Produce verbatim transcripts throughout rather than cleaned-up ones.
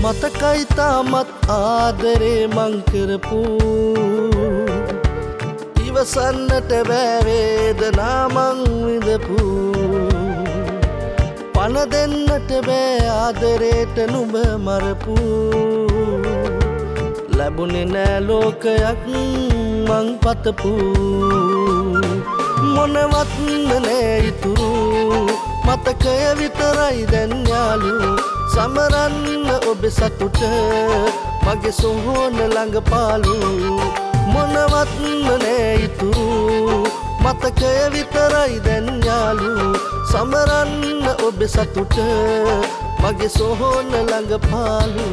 මතකයි තාමත් ආදරේ මං කරපු ඉවසන්නට බෑ වේදනා මං විඳපු පණ දෙන්නට බෑ ආදරේට නුඹ මරපු ලැබුණේ නෑ ලෝකයක් මං පතපු මොනවත් නෑ ඉතුරු මතකය විතරයි දැන් යාළු සමරන්න ඔබ සතුට මගේ සොහොන ළඟ පාලු මොනවත් නෑ ඉතුරු මතකය විතරයි දැන් යාළු සමරන්න ඔබ සතුට මගේ සොහොන ළඟ පාලු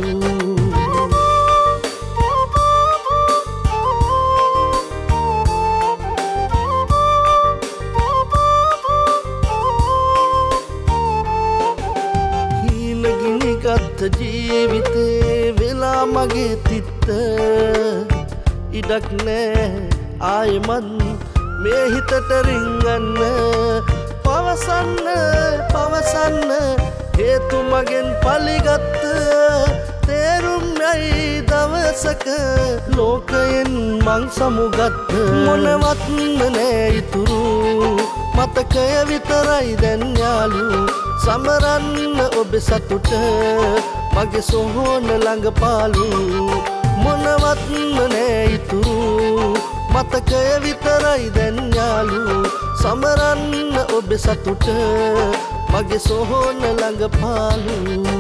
ජීවිතේ වෙලා මගේ තිත්ත ඉඩක් නෑ ආයෙමත් මේ හිතට රිංගන්න පවසන්න පවසන්න හේතු මගෙන් පලිගත්ත තේරුම් නැයි දවසක ලෝකයෙන් මං සමුගත්ත මොනවත් නෑ ඉතුරු මතකය විතරයි දැන් යාළු සමරන්න ඔබ සතුට මගේ සොහොන ළඟ පාලු මොනවත් නෑ ඉතුරු මතකය විතරයි දැන් යාළු සමරන්න ඔබ සතුට මගේ සොහොන ළඟ පාලු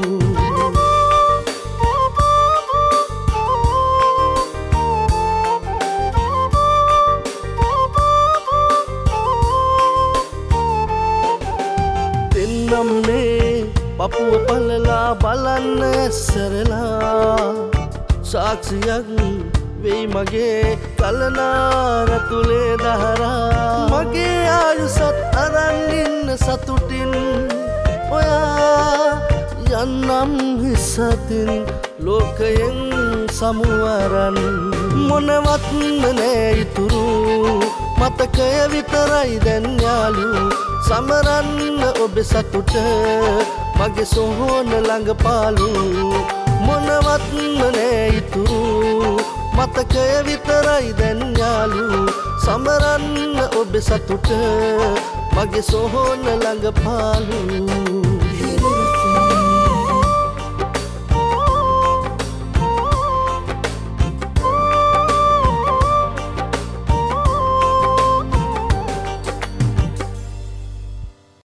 පපුව පලලා බලන්න ඇස්සරලා සාක්ෂියක් වෙයි මගේ කලනාරතුලේ දහරා මගේ ආයුසත් අරන් ඉන්න සතුටින් ඔයා යන්නම් හිසතින් ලෝකයෙන් සමුවරන් මොනවත් නෑ ඉතුරු මතකය විතරයි දැන් යාළු සමරන්න ඔබ සතුට මගේ සොහොන ළඟ පාලු මොනවත් නෑ ඉතුරු මතකය විතරයි දැන් යාළු සමරන්න ඔබ සතුට මගේ සොහොන ළඟ පාලු